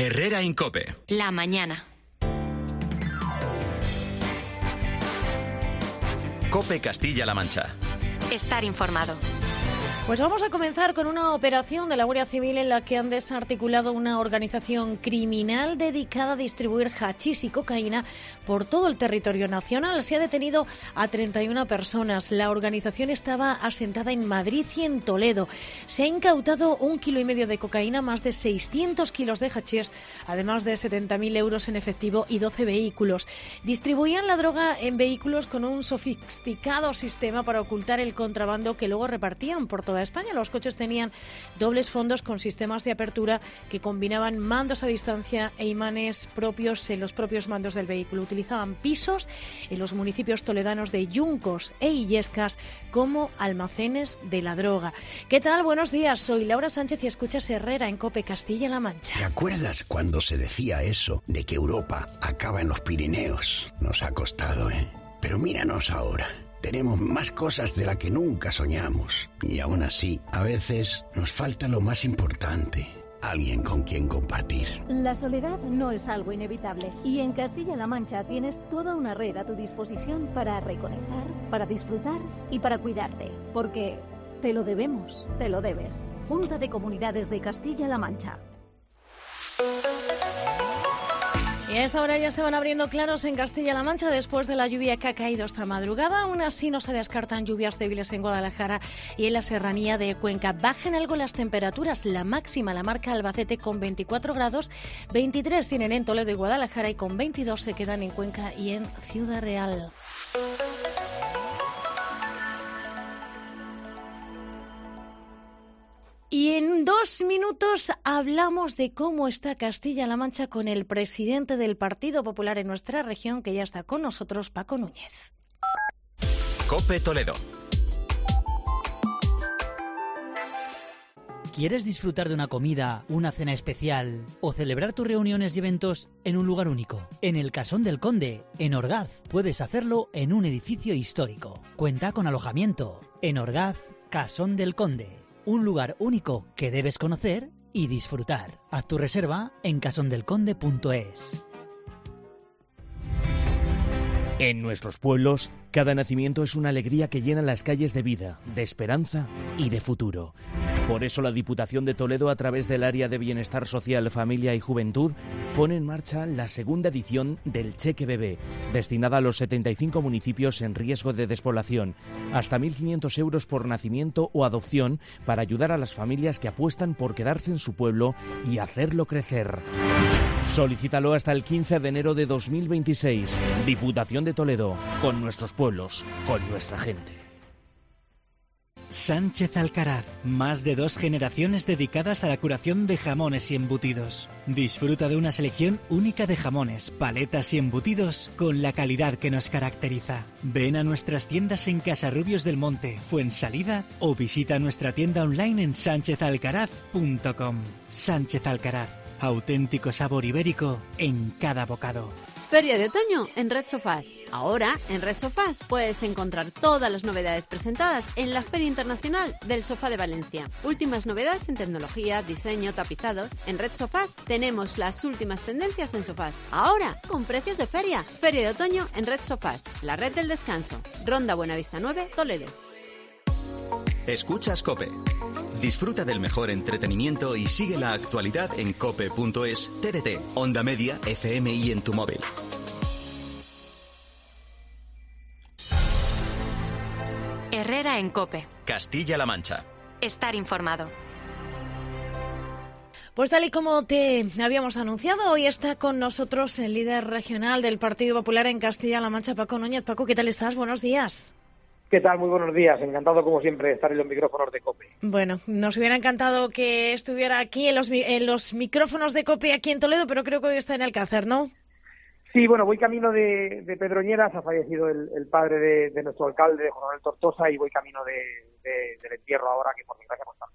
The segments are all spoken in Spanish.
Herrera en COPE. La mañana. COPE Castilla-La Mancha. Estar informado. Pues vamos a comenzar con una operación de la Guardia Civil en la que han desarticulado una organización criminal dedicada a distribuir hachís y cocaína por todo el territorio nacional. Se ha detenido a 31 personas. La organización estaba asentada en Madrid y en Toledo. Se ha incautado 1,5 kilos de cocaína, más de 600 kilos de hachís, además de 70.000 euros en efectivo y 12 vehículos. Distribuían la droga en vehículos con un sofisticado sistema para ocultar el contrabando que luego repartían por toda España. Los coches tenían dobles fondos con sistemas de apertura que combinaban mandos a distancia e imanes propios en los propios mandos del vehículo. Utilizaban pisos en los municipios toledanos de Yuncos e Illescas como almacenes de la droga. ¿Qué tal? Buenos días. Soy Laura Sánchez y escuchas Herrera en COPE Castilla-La Mancha. ¿Te acuerdas cuando se decía eso de que Europa acaba en los Pirineos? Nos ha costado, ¿eh? Pero míranos ahora. Tenemos más cosas de las que nunca soñamos. Y aún así, a veces nos falta lo más importante. Alguien con quien compartir. La soledad no es algo inevitable. Y en Castilla-La Mancha tienes toda una red a tu disposición para reconectar, para disfrutar y para cuidarte. Porque te lo debemos, te lo debes. Junta de Comunidades de Castilla-La Mancha. Y a esta hora ya se van abriendo claros en Castilla-La Mancha después de la lluvia que ha caído esta madrugada. Aún así no se descartan lluvias débiles en Guadalajara y en la serranía de Cuenca. Bajan algo las temperaturas. La máxima la marca Albacete con 24 grados, 23 tienen en Toledo y Guadalajara y con 22 se quedan en Cuenca y en Ciudad Real. Y en 2 minutos hablamos de cómo está Castilla-La Mancha con el presidente del Partido Popular en nuestra región, que ya está con nosotros, Paco Núñez. COPE Toledo. ¿Quieres disfrutar de una comida, una cena especial o celebrar tus reuniones y eventos en un lugar único? En el Casón del Conde, en Orgaz, puedes hacerlo en un edificio histórico. Cuenta con alojamiento. En Orgaz, Casón del Conde. Un lugar único que debes conocer y disfrutar. Haz tu reserva en casondelconde.es. En nuestros pueblos, cada nacimiento es una alegría que llena las calles de vida, de esperanza y de futuro. Por eso la Diputación de Toledo, a través del Área de Bienestar Social, Familia y Juventud, pone en marcha la segunda edición del Cheque Bebé, destinada a los 75 municipios en riesgo de despoblación. Hasta 1.500 euros por nacimiento o adopción para ayudar a las familias que apuestan por quedarse en su pueblo y hacerlo crecer. Solicítalo hasta el 15 de enero de 2026. Diputación de Toledo, con nuestros pueblos, con nuestra gente. Sánchez Alcaraz, más de 2 generaciones dedicadas a la curación de jamones y embutidos. Disfruta de una selección única de jamones, paletas y embutidos con la calidad que nos caracteriza. Ven a nuestras tiendas en Casarrubios del Monte, Fuensalida o visita nuestra tienda online en sanchezalcaraz.com. Sánchez Alcaraz, auténtico sabor ibérico en cada bocado. Feria de otoño en Red Sofás. Ahora, en Red Sofás puedes encontrar todas las novedades presentadas en la Feria Internacional del Sofá de Valencia. Últimas novedades en tecnología, diseño, tapizados. En Red Sofás tenemos las últimas tendencias en sofás. Ahora, con precios de feria. Feria de otoño en Red Sofás. La red del descanso. Ronda Buenavista 9, Toledo. Escuchas COPE. Disfruta del mejor entretenimiento y sigue la actualidad en cope.es, TDT, Onda Media, FM y en tu móvil. Herrera en COPE. Castilla-La Mancha. Estar informado. Pues tal y como te habíamos anunciado, hoy está con nosotros el líder regional del Partido Popular en Castilla-La Mancha, Paco Núñez. Paco, ¿qué tal estás? Buenos días. ¿Qué tal? Muy buenos días. Encantado, como siempre, de estar en los micrófonos de COPE. Bueno, nos hubiera encantado que estuviera aquí en los micrófonos de COPE aquí en Toledo, pero creo que hoy está en Alcácer, ¿no? Sí, bueno, voy camino de Pedroñeras. Ha fallecido el padre de nuestro alcalde, José Manuel Tortosa, y voy camino del entierro ahora, que por desgracia pues también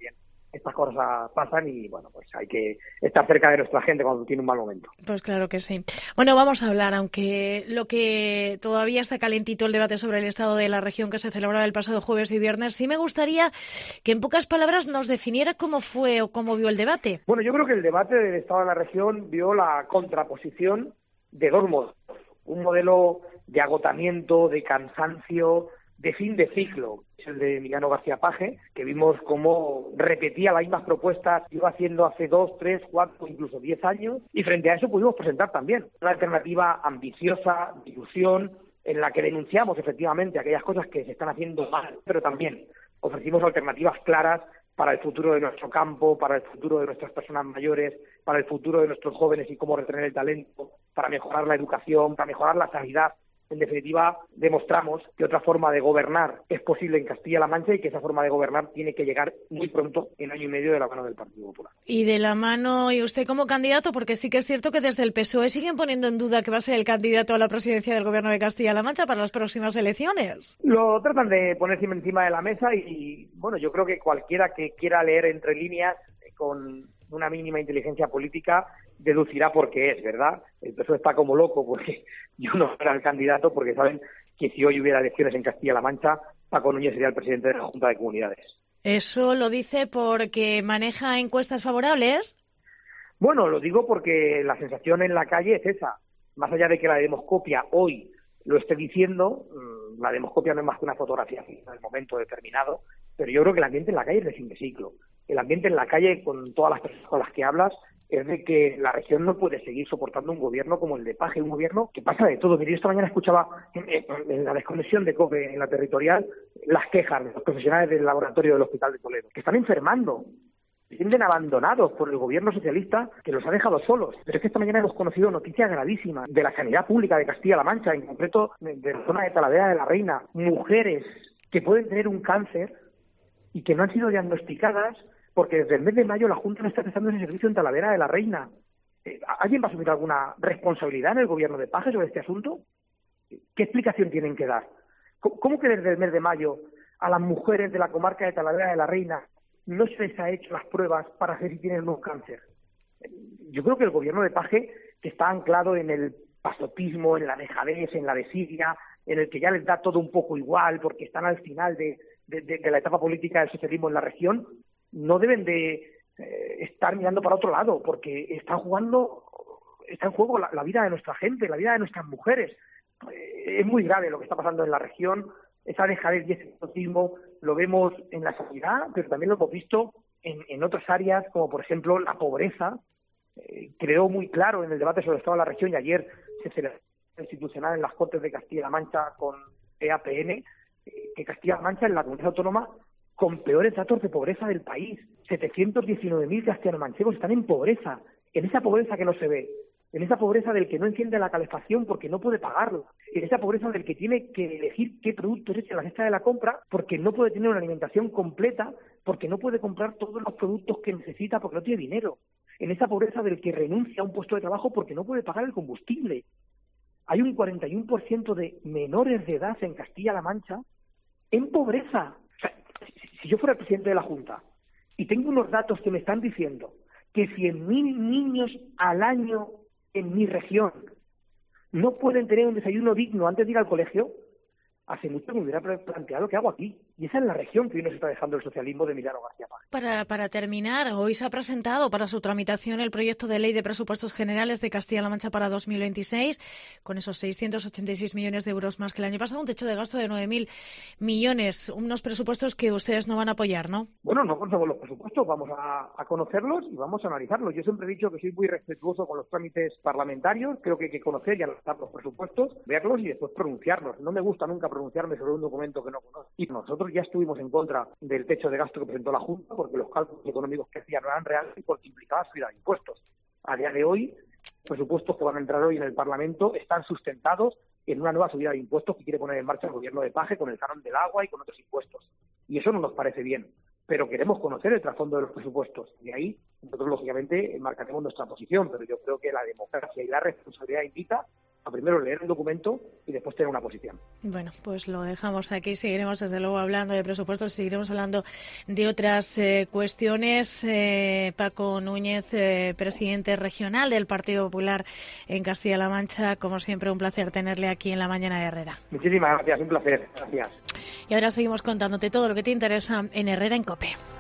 estas cosas pasan y, bueno, pues hay que estar cerca de nuestra gente cuando tiene un mal momento. Pues claro que sí. Bueno, vamos a hablar, aunque lo que todavía está calentito el debate sobre el estado de la región que se celebraba el pasado jueves y viernes, sí me gustaría que en pocas palabras nos definiera cómo fue o cómo vio el debate. Bueno, yo creo que el debate del estado de la región vio la contraposición de dos modelos. Un modelo de agotamiento, de cansancio, de fin de ciclo, es el de Emiliano García Paje, que vimos cómo repetía las mismas propuestas que iba haciendo hace 2, 3, 4, incluso 10 años, y frente a eso pudimos presentar también una alternativa ambiciosa, de ilusión, en la que denunciamos efectivamente aquellas cosas que se están haciendo mal, pero también ofrecimos alternativas claras para el futuro de nuestro campo, para el futuro de nuestras personas mayores, para el futuro de nuestros jóvenes y cómo retener el talento, para mejorar la educación, para mejorar la sanidad. En definitiva, demostramos que otra forma de gobernar es posible en Castilla-La Mancha y que esa forma de gobernar tiene que llegar muy pronto, en año y medio, de la mano del Partido Popular. Y de la mano, y usted como candidato, porque sí que es cierto que desde el PSOE siguen poniendo en duda que va a ser el candidato a la presidencia del Gobierno de Castilla-La Mancha para las próximas elecciones. Lo tratan de poner encima de la mesa y, bueno, yo creo que cualquiera que quiera leer entre líneas con una mínima inteligencia política deducirá por qué es, ¿verdad? El PSOE está como loco porque yo no era el candidato, porque saben que si hoy hubiera elecciones en Castilla-La Mancha, Paco Núñez sería el presidente de la Junta de Comunidades. ¿Eso lo dice porque maneja encuestas favorables? Bueno, lo digo porque la sensación en la calle es esa. Más allá de que la demoscopia hoy lo esté diciendo, la demoscopia no es más que una fotografía en el momento determinado, pero yo creo que el ambiente en la calle es de fin de ciclo. El ambiente en la calle, con todas las personas con las que hablas, es de que la región no puede seguir soportando un gobierno como el de Paje, un gobierno que pasa de todo. Mire, yo esta mañana escuchaba en la desconexión de COPE, en la territorial, las quejas de los profesionales del laboratorio del Hospital de Toledo, que están enfermando, se sienten abandonados por el gobierno socialista que los ha dejado solos. Pero es que esta mañana hemos conocido noticias gravísimas de la sanidad pública de Castilla-La Mancha, en concreto de la zona de Talavera de la Reina, mujeres que pueden tener un cáncer y que no han sido diagnosticadas porque desde el mes de mayo la Junta no está prestando ese servicio en Talavera de la Reina. ¿Alguien va a asumir alguna responsabilidad en el gobierno de Paje sobre este asunto? ¿Qué explicación tienen que dar? ¿Cómo que desde el mes de mayo a las mujeres de la comarca de Talavera de la Reina no se les ha hecho las pruebas para saber si tienen un cáncer? Yo creo que el gobierno de Paje, que está anclado en el pasotismo, en la dejadez, en la desidia, en el que ya les da todo un poco igual porque están al final de la etapa política del socialismo en la región, no deben de estar mirando para otro lado, porque está en juego la vida de nuestra gente, la vida de nuestras mujeres. Es muy grave lo que está pasando en la región, esa dejadez y ese pasotismo lo vemos en la sanidad, pero también lo hemos visto en otras áreas, como por ejemplo la pobreza. Quedó muy claro en el debate sobre el estado de la región, y ayer se celebró institucional en las Cortes de Castilla-La Mancha con EAPN, que Castilla-La Mancha es la comunidad autónoma con peores datos de pobreza del país. 719.000 castellanomanchegos están en pobreza, en esa pobreza que no se ve, en esa pobreza del que no enciende la calefacción porque no puede pagarlo, en esa pobreza del que tiene que elegir qué productos echa en la cesta de la compra porque no puede tener una alimentación completa, porque no puede comprar todos los productos que necesita porque no tiene dinero, en esa pobreza del que renuncia a un puesto de trabajo porque no puede pagar el combustible. Hay un 41% de menores de edad en Castilla-La Mancha en pobreza. O sea, si yo fuera el presidente de la Junta y tengo unos datos que me están diciendo que 100.000 niños al año en mi región no pueden tener un desayuno digno antes de ir al colegio, hace mucho que me hubiera planteado qué hago aquí. Y esa es la región que hoy nos está dejando el socialismo de Emiliano García Paje. Para terminar, hoy se ha presentado para su tramitación el proyecto de ley de presupuestos generales de Castilla-La Mancha para 2026, con esos 686 millones de euros más que el año pasado, un techo de gasto de 9.000 millones, unos presupuestos que ustedes no van a apoyar, ¿no? Bueno, no conocemos los presupuestos, vamos a conocerlos y vamos a analizarlos. Yo siempre he dicho que soy muy respetuoso con los trámites parlamentarios, creo que hay que conocer y analizar los presupuestos, verlos y después pronunciarnos. No me gusta nunca pronunciarme sobre un documento que no conozco. Y nosotros ya estuvimos en contra del techo de gasto que presentó la Junta porque los cálculos económicos que hacían no eran reales y porque implicaba subida de impuestos. A día de hoy, los presupuestos que van a entrar hoy en el Parlamento están sustentados en una nueva subida de impuestos que quiere poner en marcha el gobierno de Paje con el canon del agua y con otros impuestos. Y eso no nos parece bien, pero queremos conocer el trasfondo de los presupuestos. Y ahí nosotros, lógicamente, marcaremos nuestra posición, pero yo creo que la democracia y la responsabilidad invita a primero leer un documento y después tener una posición. Bueno, pues lo dejamos aquí. Seguiremos desde luego hablando de presupuestos, seguiremos hablando de otras cuestiones. Paco Núñez, presidente regional del Partido Popular en Castilla-La Mancha, como siempre un placer tenerle aquí en La Mañana de Herrera. Muchísimas gracias, un placer. Gracias. Y ahora seguimos contándote todo lo que te interesa en Herrera en COPE.